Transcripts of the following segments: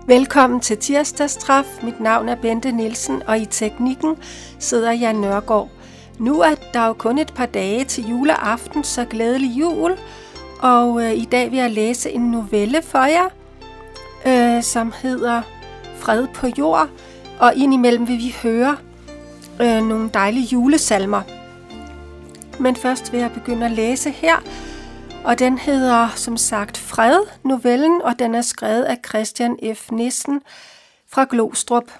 Velkommen til Tirsdagstræf. Mit navn er Bente Nielsen, og i teknikken sidder Jan Nørgaard. Nu er der jo kun et par dage til juleaften, så glædelig jul. Og i dag vil jeg læse en novelle for jer, som hedder Fred på jord. Og indimellem vil vi høre nogle dejlige julesalmer. Men først vil jeg begynde at læse her. Og den hedder som sagt Fred, novellen, og den er skrevet af Christian F. Nissen fra Glostrup.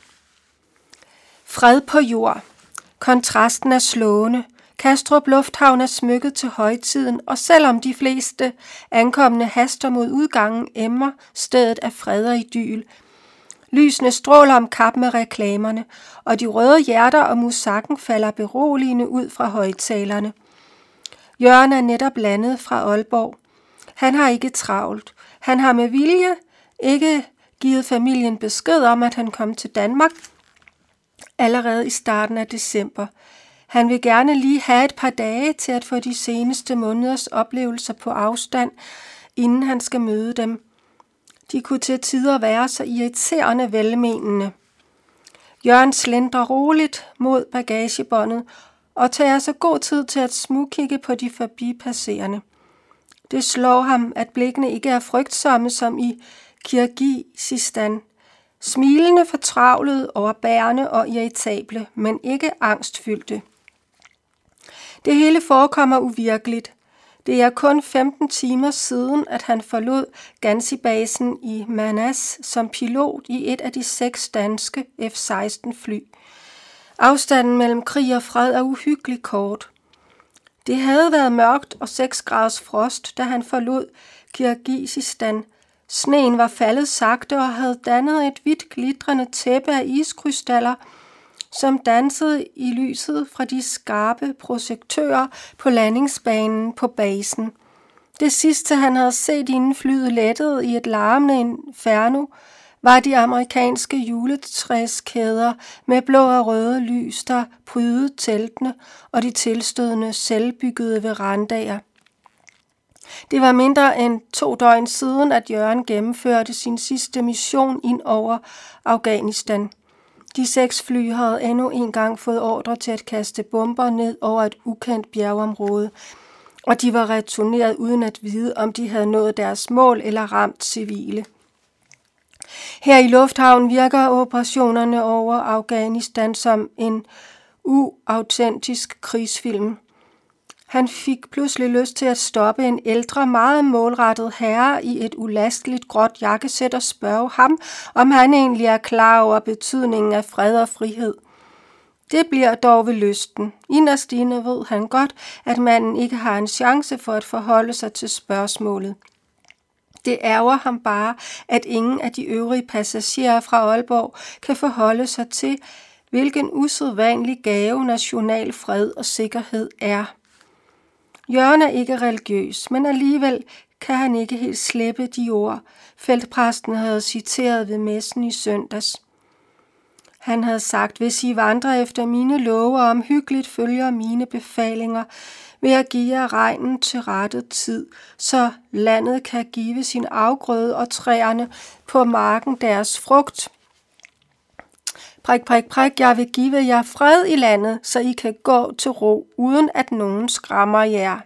Fred på jord. Kontrasten er slående. Kastrup Lufthavn er smykket til højtiden, og selvom de fleste ankommende haster mod udgangen, emmer stedet af fred og idyl. Lysene stråler om kap med reklamerne, og de røde hjerter og musakken falder beroligende ud fra højttalerne. Jørgen er netop landet fra Aalborg. Han har ikke travlt. Han har med vilje ikke givet familien besked om, at han kom til Danmark allerede i starten af december. Han vil gerne lige have et par dage til at få de seneste måneders oplevelser på afstand, inden han skal møde dem. De kunne til tider være så irriterende velmenende. Jørgen slendrer roligt mod bagagebåndet og tager så god tid til at smugkigge på de forbipasserende. Det slår ham, at blikkene ikke er frygtsomme som i Kirgisistan. Smilende, fortravlede, overbærende og irritable, men ikke angstfyldte. Det hele forekommer uvirkeligt. Det er kun 15 timer siden, at han forlod Ganzi-basen i Manas som pilot i et af de 6 danske F-16-fly. Afstanden mellem krig og fred er uhyggelig kort. Det havde været mørkt og 6 graders frost, da han forlod Kirgisistan. Sneen var faldet sagte og havde dannet et hvidt glitrende tæppe af iskrystaller, som dansede i lyset fra de skarpe projektører på landingsbanen på basen. Det sidste, han havde set inden flyet lettede i et larmende inferno, var de amerikanske juletræskæder med blå og røde lys, der prydede teltene og de tilstødende selvbyggede verandaer. Det var mindre end 2 døgn siden, at Jørgen gennemførte sin sidste mission ind over Afghanistan. De 6 fly havde endnu en gang fået ordre til at kaste bomber ned over et ukendt bjergområde, og de var returneret uden at vide, om de havde nået deres mål eller ramt civile. Her i lufthavnen virker operationerne over Afghanistan som en uautentisk krigsfilm. Han fik pludselig lyst til at stoppe en ældre, meget målrettet herre i et ulasteligt gråt jakkesæt og spørge ham, om han egentlig er klar over betydningen af fred og frihed. Det bliver dog ved lysten. Inderst inde ved han godt, at manden ikke har en chance for at forholde sig til spørgsmålet. Det ærger ham bare, at ingen af de øvrige passagerer fra Aalborg kan forholde sig til, hvilken usædvanlig gave national fred og sikkerhed er. Jørgen er ikke religiøs, men alligevel kan han ikke helt slippe de ord, feltpræsten havde citeret ved messen i søndags. Han havde sagt, hvis I vandrer efter mine love og omhyggeligt følger mine befalinger, vil jeg give jer regnen til rette tid, så landet kan give sin afgrøde og træerne på marken deres frugt. Prik, prik, prik, jeg vil give jer fred i landet, så I kan gå til ro, uden at nogen skræmmer jer.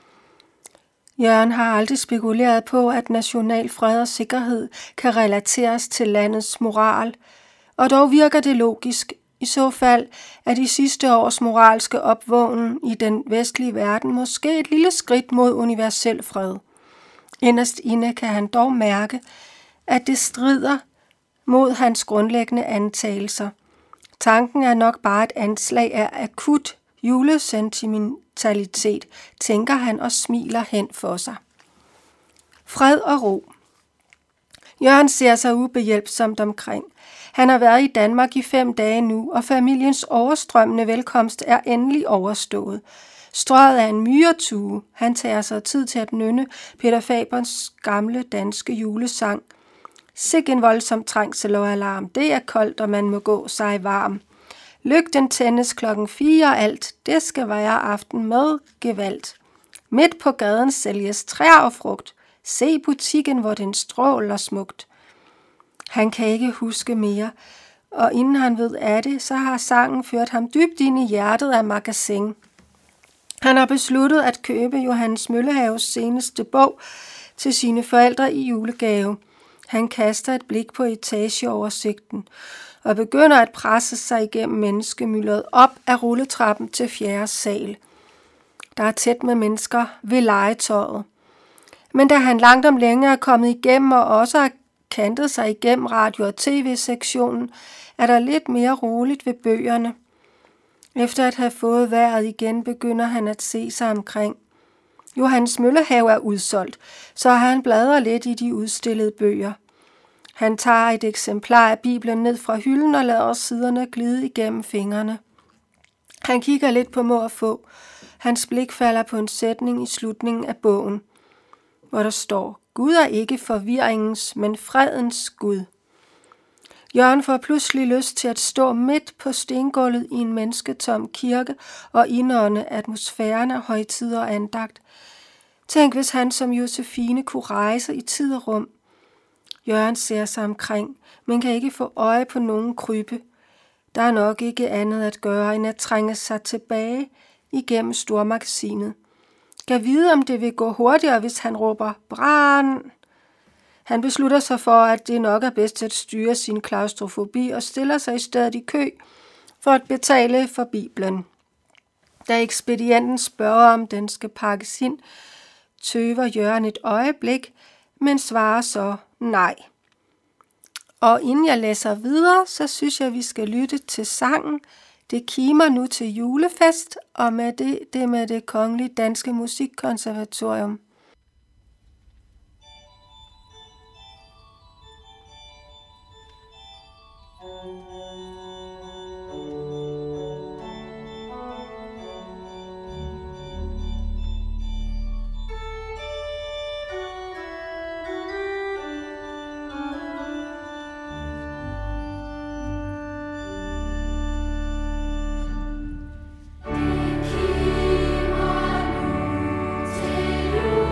Jørgen har aldrig spekuleret på, at national fred og sikkerhed kan relateres til landets moral, og dog virker det logisk. I så fald er de sidste års moralske opvågnen i den vestlige verden måske et lille skridt mod universel fred. Inderst inde kan han dog mærke, at det strider mod hans grundlæggende antagelser. Tanken er nok bare et anslag af akut julesentimentalitet, tænker han og smiler hen for sig. Fred og ro. Jørgen ser sig ubehjælpsomt omkring. Han har været i Danmark i 5 dage nu, og familiens overstrømmende velkomst er endelig overstået. Strøget er en myretue. Han tager sig tid til at nynne Peter Fabers gamle danske julesang. Sikke en voldsom trængsel og alarm. Det er koldt, og man må gå sig varm. Lygten tændes 4:00 alt. Det skal være aften med gevalt. Midt på gaden sælges træer og frugt. Se butikken, hvor den stråler smukt. Han kan ikke huske mere, og inden han ved af det, så har sangen ført ham dybt ind i hjertet af Magasin. Han har besluttet at købe Johannes Møllehaves seneste bog til sine forældre i julegave. Han kaster et blik på etageoversigten og begynder at presse sig igennem menneskemyldret op ad rulletrappen til 4. sal. Der er tæt med mennesker ved legetøjet. Men da han langt om længe er kommet igennem og også har kantet sig igennem radio- og tv-sektionen, er der lidt mere roligt ved bøgerne. Efter at have fået vejret igen, begynder han at se sig omkring. Johannes Møllehave er udsolgt, så han bladrer lidt i de udstillede bøger. Han tager et eksemplar af Bibelen ned fra hylden og lader siderne glide igennem fingrene. Han kigger lidt på må og få. Hans blik falder på en sætning i slutningen af bogen, hvor der står: Gud er ikke forvirringens, men fredens Gud. Jørgen får pludselig lyst til at stå midt på stengulvet i en mennesketom kirke og indånde atmosfæren af højtid og andagt. Tænk, hvis han som Josefine kunne rejse i tid og rum. Jørgen ser sig omkring, men kan ikke få øje på nogen krybe. Der er nok ikke andet at gøre, end at trænge sig tilbage igennem stormagasinet. Kan vide, om det vil gå hurtigere, hvis han råber brand. Han beslutter sig for, at det nok er bedst at styre sin klaustrofobi og stiller sig i stedet i kø for at betale for Bibelen. Da ekspedienten spørger, om den skal pakkes ind, tøver Jørgen et øjeblik, men svarer så nej. Og inden jeg læser videre, så synes jeg, vi skal lytte til sangen Det kimer nu til julefest, og med det med Det Kongelige Danske Musikkonservatorium. Det kimer nu til jul.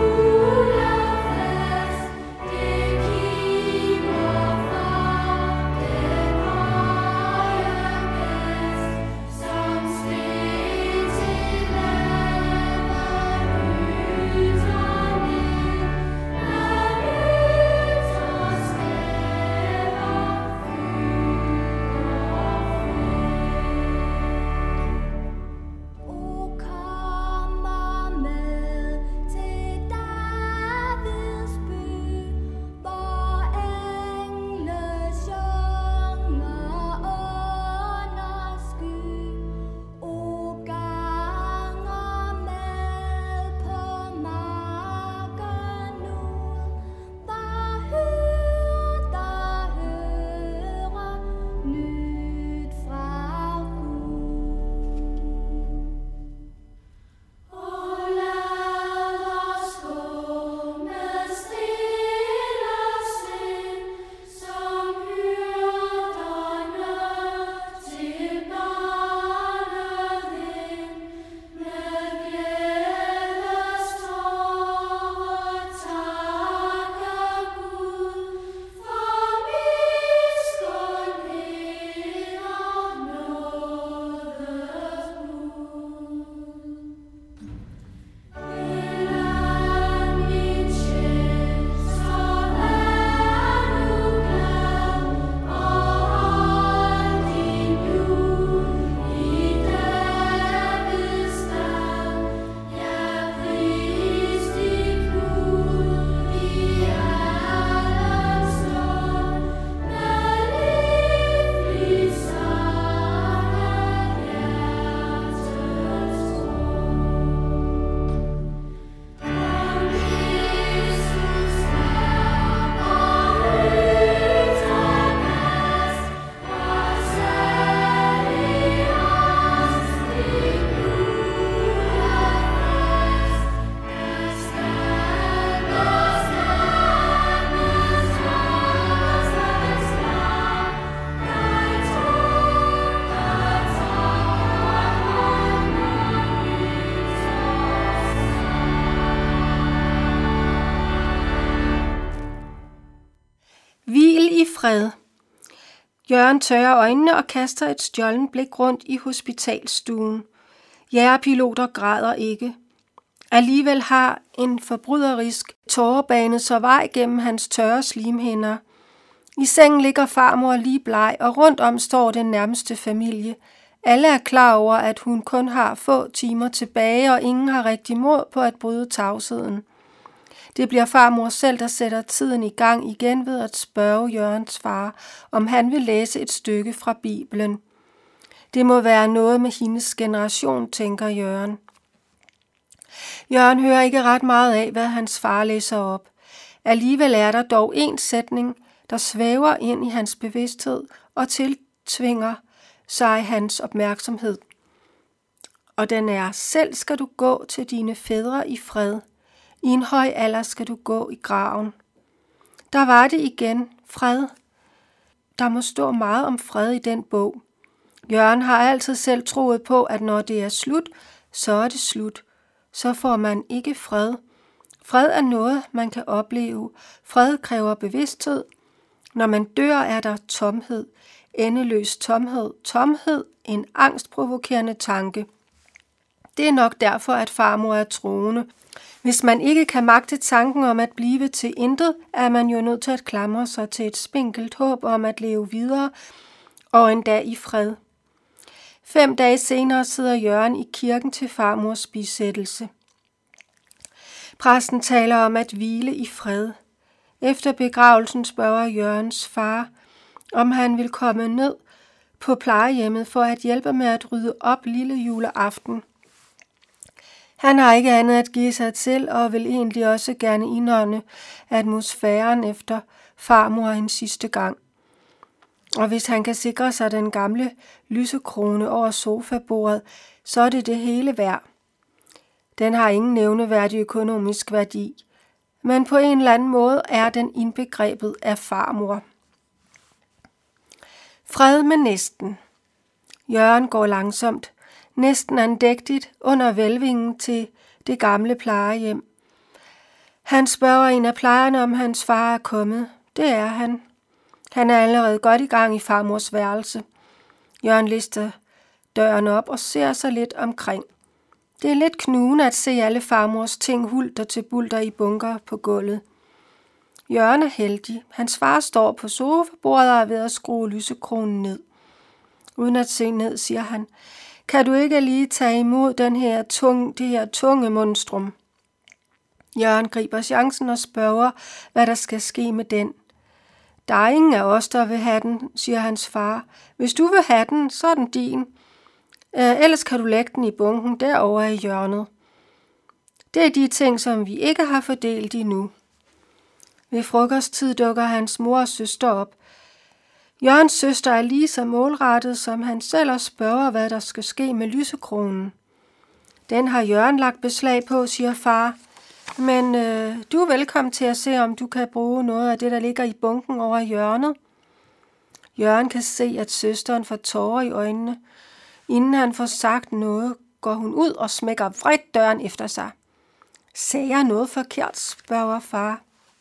Hvil i fred. Jørgen tørrer øjnene og kaster et stjålen blik rundt i hospitalsstuen. Jagerpiloter græder ikke. Alligevel har en forbryderisk tåre banet sig vej gennem hans tørre slimhinder. I sengen ligger farmor lige bleg, og rundt om står den nærmeste familie. Alle er klar over, at hun kun har få timer tilbage, og ingen har rigtig mod på at bryde tavsheden. Det bliver farmor selv, der sætter tiden i gang igen ved at spørge Jørgens far, om han vil læse et stykke fra Bibelen. Det må være noget med hendes generation, tænker Jørgen. Jørgen hører ikke ret meget af, hvad hans far læser op. Alligevel er der dog en sætning, der svæver ind i hans bevidsthed og tiltvinger sig hans opmærksomhed. Og den er: selv skal du gå til dine fædre i fred. I en høj alder skal du gå i graven. Der var det igen, fred. Der må stå meget om fred i den bog. Jørgen har altid selv troet på, at når det er slut, så er det slut. Så får man ikke fred. Fred er noget, man kan opleve. Fred kræver bevidsthed. Når man dør, er der tomhed. Endeløs tomhed. Tomhed, en angstprovokerende tanke. Det er nok derfor, at farmor er troende. Hvis man ikke kan magte tanken om at blive til intet, er man jo nødt til at klamre sig til et spinkelt håb om at leve videre, og endda i fred. 5 dage senere sidder Jørgen i kirken til farmors bisættelse. Præsten taler om at hvile i fred. Efter begravelsen spørger Jørgens far, om han vil komme ned på plejehjemmet for at hjælpe med at rydde op lille juleaften. Han har ikke andet at give sig til, og vil egentlig også gerne indånde atmosfæren efter farmor en sidste gang. Og hvis han kan sikre sig den gamle lysekrone over sofabordet, så er det hele værd. Den har ingen nævneværdig økonomisk værdi, men på en eller anden måde er den indbegrebet af farmor. Fred med næsten. Jørgen går langsomt, næsten andægtigt under hvælvingen til det gamle plejehjem. Han spørger en af plejerne, om hans far er kommet. Det er han. Han er allerede godt i gang i farmors værelse. Jørgen lister døren op og ser sig lidt omkring. Det er lidt knugende at se alle farmors ting hulter til bulter i bunker på gulvet. Jørgen er heldig. Hans far står på sofabordet og er ved at skrue lysekronen ned. Uden at se ned, siger han: kan du ikke lige tage imod det her tunge monstrum? Jørgen griber chancen og spørger, hvad der skal ske med den. Der er ingen af os, der vil have den, siger hans far. Hvis du vil have den, så er den din. Ellers kan du lægge den i bunken derovre i hjørnet. Det er de ting, som vi ikke har fordelt endnu. Ved frokosttid dukker hans mor og søster op. Jørgens søster er lige så målrettet som han selv og spørger, hvad der skal ske med lysekronen. Den har Jørgen lagt beslag på, siger far. Men du er velkommen til at se, om du kan bruge noget af det, der ligger i bunken over hjørnet. Jørgen kan se, at søsteren får tårer i øjnene. Inden han får sagt noget, går hun ud og smækker vredt døren efter sig. Sagde jeg noget forkert, spørger far.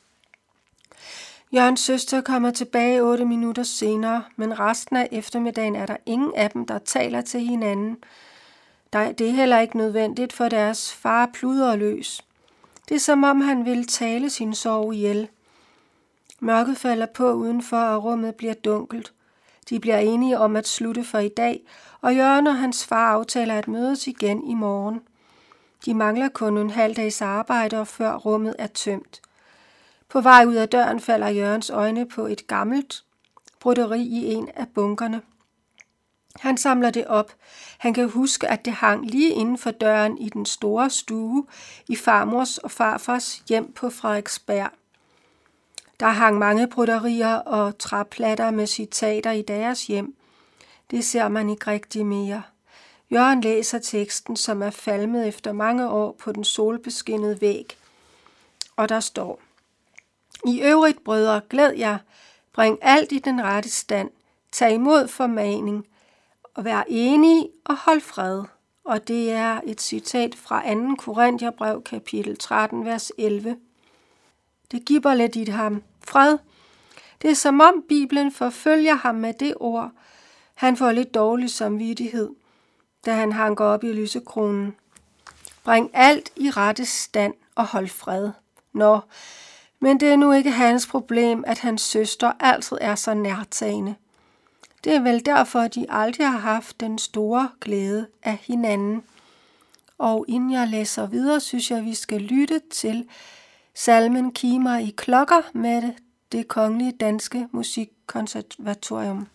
Jørgens søster kommer tilbage 8 minutter senere, men resten af eftermiddagen er der ingen af dem, der taler til hinanden. Det er heller ikke nødvendigt, for deres far pludrer løs. Det er som om han vil tale sin sorg ihjel. Mørket falder på udenfor, og rummet bliver dunkelt. De bliver enige om at slutte for i dag, og Jørgen og hans far aftaler at mødes igen i morgen. De mangler kun en halv dags arbejde, og før rummet er tømt. På vej ud af døren falder Jørgens øjne på et gammelt broderi i en af bunkerne. Han samler det op. Han kan huske, at det hang lige inden for døren i den store stue i farmors og farfars hjem på Frederiksberg. Der hang mange broderier og træplatter med citater i deres hjem. Det ser man ikke rigtig mere. Jørgen læser teksten, som er falmet efter mange år på den solbeskinnede væg. Og der står: I øvrigt, brødre, glæd jer, bring alt i den rette stand, tag imod formaning, og vær enige og hold fred. Og det er et citat fra 2. Korintherbrev, kapitel 13, vers 11. Det gibber lidt i ham. Fred. Det er som om Bibelen forfølger ham med det ord. Han får lidt dårlig samvittighed, da han hanker op i lysekronen. Bring alt i rette stand og hold fred. Nå, men det er nu ikke hans problem, at hans søster altid er så nærtagende. Det er vel derfor, at de aldrig har haft den store glæde af hinanden. Og inden jeg læser videre, synes jeg, vi skal lytte til salmen Kimer i klokker med Det Kongelige Danske Musikkonservatorium.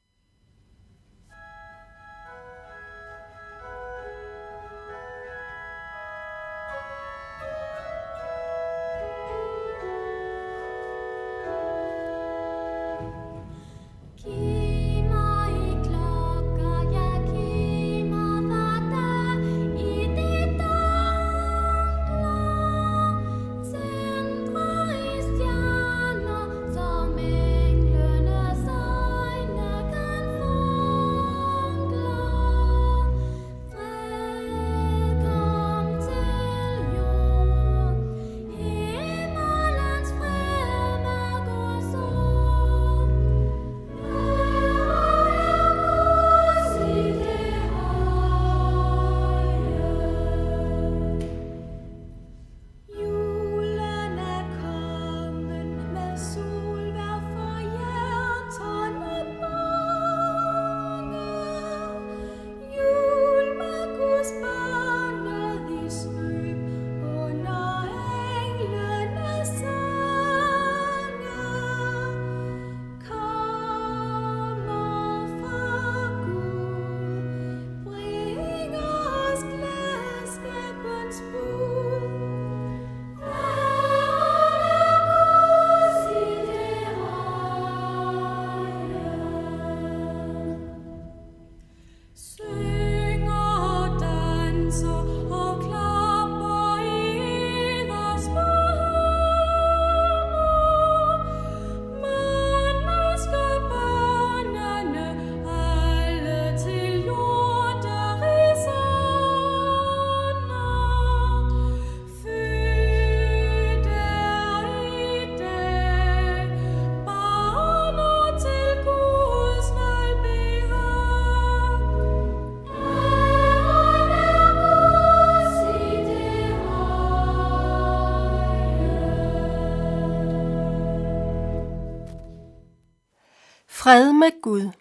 Fred med Gud.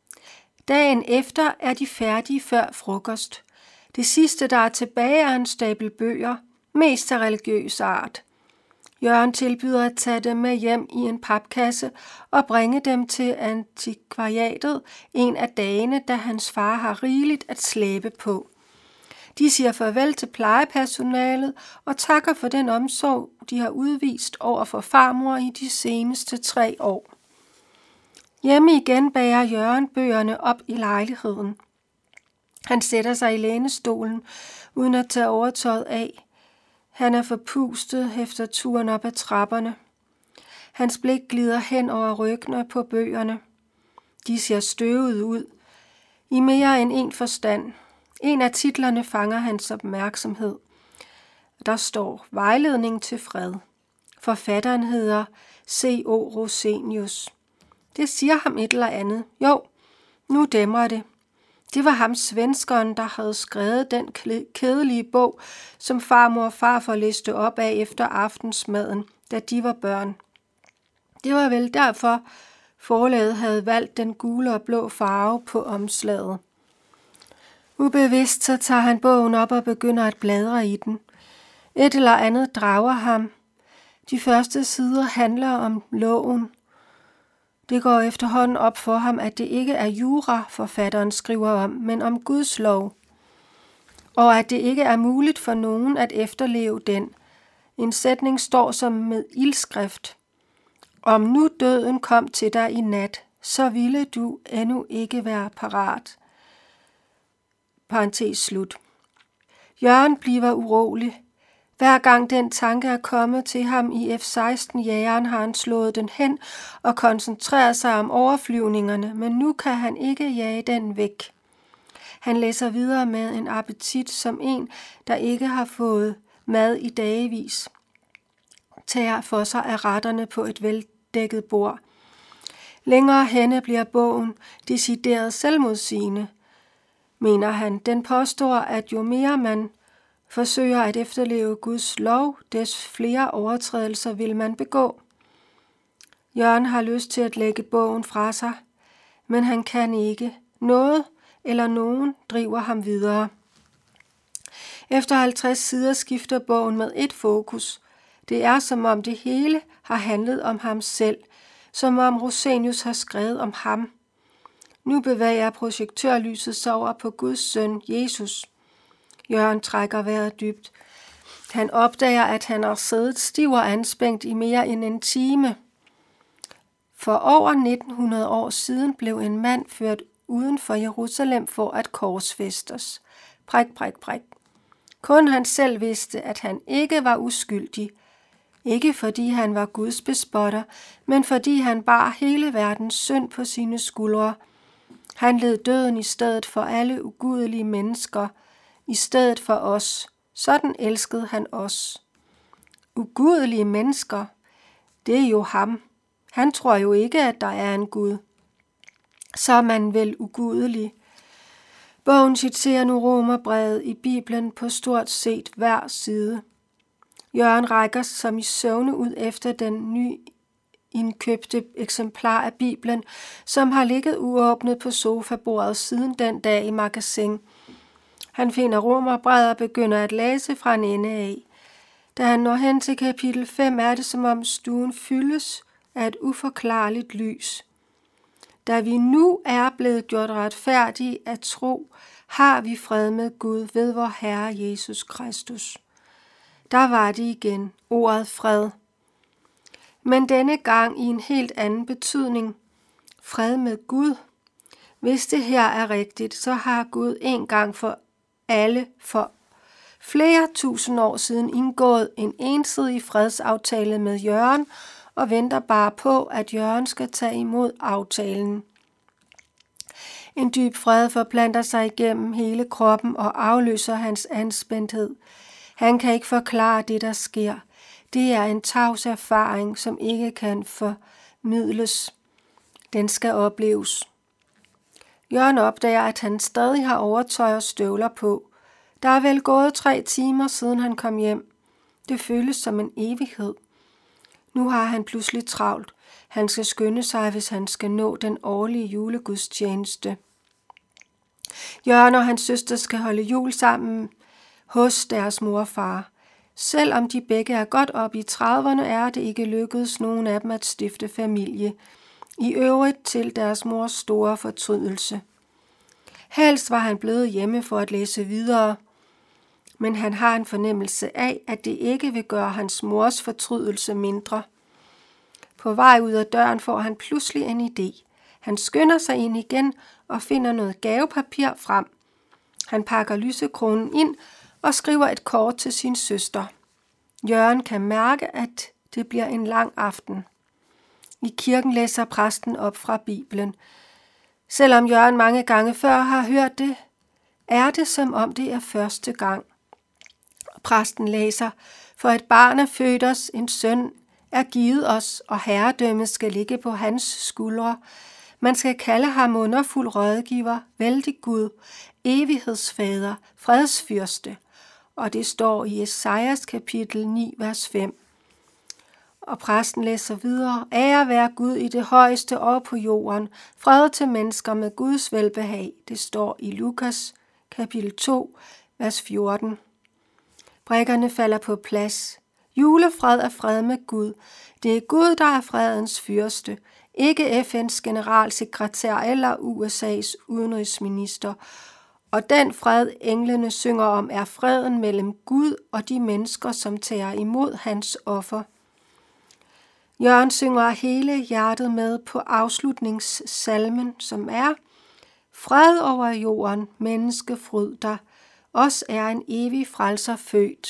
Dagen efter er de færdige før frokost. Det sidste, der er tilbage, er en stabel bøger, mest af religiøs art. Jørgen tilbyder at tage dem med hjem i en papkasse og bringe dem til antikvariatet en af dagene, da hans far har rigeligt at slæbe på. De siger farvel til plejepersonalet og takker for den omsorg, de har udvist over for farmor i de seneste 3 år. Hjemme igen bærer Jørgen bøgerne op i lejligheden. Han sætter sig i lænestolen, uden at tage overtøjet af. Han er forpustet efter turen op ad trapperne. Hans blik glider hen over ryggene på bøgerne. De ser støvet ud, i mere end en forstand. En af titlerne fanger hans opmærksomhed. Der står Vejledning til fred. Forfatteren hedder C.O. Rosenius. Det siger ham et eller andet. Jo, nu dæmmer det. Det var ham svenskeren, der havde skrevet den kedelige bog, som farmor og farfar læste op af efter aftensmaden, da de var børn. Det var vel derfor, forlaget havde valgt den gule og blå farve på omslaget. Ubevidst så tager han bogen op og begynder at bladre i den. Et eller andet drager ham. De første sider handler om loven. Det går efterhånden op for ham, at det ikke er jura, forfatteren skriver om, men om Guds lov. Og at det ikke er muligt for nogen at efterleve den. En sætning står som med ildskrift. Om nu døden kom til dig i nat, så ville du endnu ikke være parat. Parentes slut. Jørgen bliver urolig. Hver gang den tanke er kommet til ham i F-16-jægeren, har han slået den hen og koncentreret sig om overflyvningerne, men nu kan han ikke jage den væk. Han læser videre med en appetit som en, der ikke har fået mad i dagevis. Tager for sig af retterne på et veldækket bord. Længere henne bliver bogen decideret selvmodsigende, mener han. Den påstår, at jo mere man forsøger at efterleve Guds lov, des flere overtrædelser vil man begå. Jørgen har lyst til at lægge bogen fra sig, men han kan ikke. Noget eller nogen driver ham videre. Efter 50 sider skifter bogen med et fokus. Det er som om det hele har handlet om ham selv, som om Rosenius har skrevet om ham. Nu bevæger projektørlyset sig over på Guds søn, Jesus. Jørgen trækker vejret dybt. Han opdager, at han har siddet stiv og anspændt i mere end en time. For over 1900 år siden blev en mand ført uden for Jerusalem for at korsfæstes. Prik, prik, prik. Kun han selv vidste, at han ikke var uskyldig. Ikke fordi han var Guds bespotter, men fordi han bar hele verdens synd på sine skuldre. Han led døden i stedet for alle ugudelige mennesker, i stedet for os. Sådan elskede han os. Ugudelige mennesker, det er jo ham. Han tror jo ikke, at der er en Gud. Så er man vel ugudelig. Bogen citerer nu Romerbrevet i Bibelen på stort set hver side. Jørgen rækker som i søvne ud efter den nyindkøbte eksemplar af Bibelen, som har ligget uåbnet på sofabordet siden den dag i magasin. Han finder Romerbrevet og begynder at læse fra en ende af. Da han når hen til kapitel 5, er det som om stuen fyldes af et uforklarligt lys. Da vi nu er blevet gjort retfærdige af tro, har vi fred med Gud ved vor Herre Jesus Kristus. Der var det igen, ordet fred. Men denne gang i en helt anden betydning. Fred med Gud. Hvis det her er rigtigt, så har Gud en gang for alle for flere tusind år siden indgået en ensidig fredsaftale med Jørgen og venter bare på, at Jørgen skal tage imod aftalen. En dyb fred forplanter sig igennem hele kroppen og afløser hans anspændthed. Han kan ikke forklare det, der sker. Det er en tavs erfaring, som ikke kan formidles. Den skal opleves. Jørgen opdager, at han stadig har overtøj og støvler på. Der er vel gået 3 timer, siden han kom hjem. Det føles som en evighed. Nu har han pludselig travlt. Han skal skynde sig, hvis han skal nå den årlige julegudstjeneste. Jørgen og hans søster skal holde jul sammen hos deres mor og far. Selvom de begge er godt op i 30'erne, er det ikke lykkedes nogen af dem at stifte familie. I øvrigt til deres mors store fortrydelse. Helst var han blevet hjemme for at læse videre, men han har en fornemmelse af, at det ikke vil gøre hans mors fortrydelse mindre. På vej ud af døren får han pludselig en idé. Han skynder sig ind igen og finder noget gavepapir frem. Han pakker lysekronen ind og skriver et kort til sin søster. Jørgen kan mærke, at det bliver en lang aften. I kirken læser præsten op fra Bibelen. Selvom Jørgen mange gange før har hørt det, er det som om det er første gang. Præsten læser, for et barn er født os, en søn er givet os, og herredømmet skal ligge på hans skuldre. Man skal kalde ham underfuld rådgiver, vældig Gud, evighedsfader, fredsfyrste. Og det står i Esajas kapitel 9, vers 5. Og præsten læser videre, ære være Gud i det højeste og på jorden, fred til mennesker med Guds velbehag. Det står i Lukas kapitel 2, vers 14. Brikkerne falder på plads. Julefred er fred med Gud. Det er Gud, der er fredens fyrste, ikke FN's generalsekretær eller USA's udenrigsminister. Og den fred, englene synger om, er freden mellem Gud og de mennesker, som tager imod hans offer. Jørgen synger hele hjertet med på afslutningssalmen, som er: Fred over jorden, menneskefryd, der os er en evig frelser født.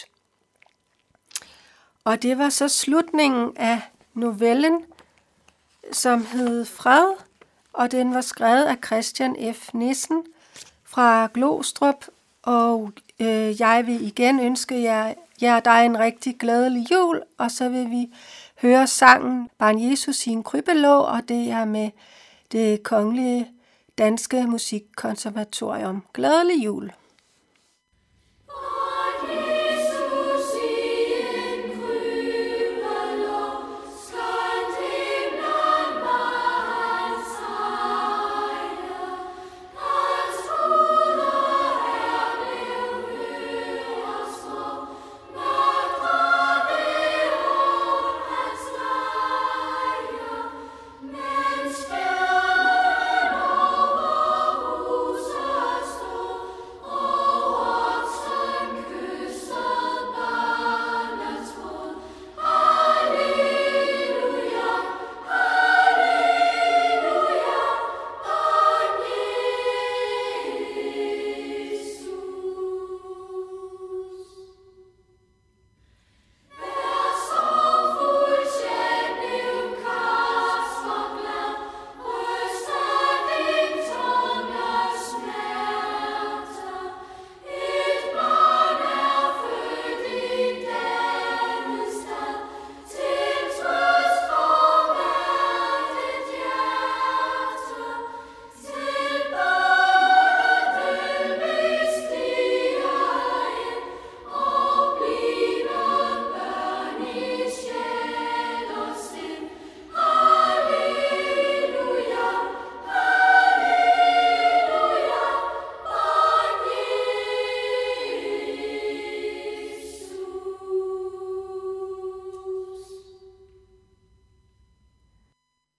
Og det var så slutningen af novellen, som hed Fred, og den var skrevet af Christian F. Nissen fra Glostrup, og jeg vil igen ønske jer dig en rigtig glædelig jul, og så vil vi høre sangen Barn Jesus i en krybelå, og det er med Det Kongelige Danske Musikkonservatorium. Glædelig jul!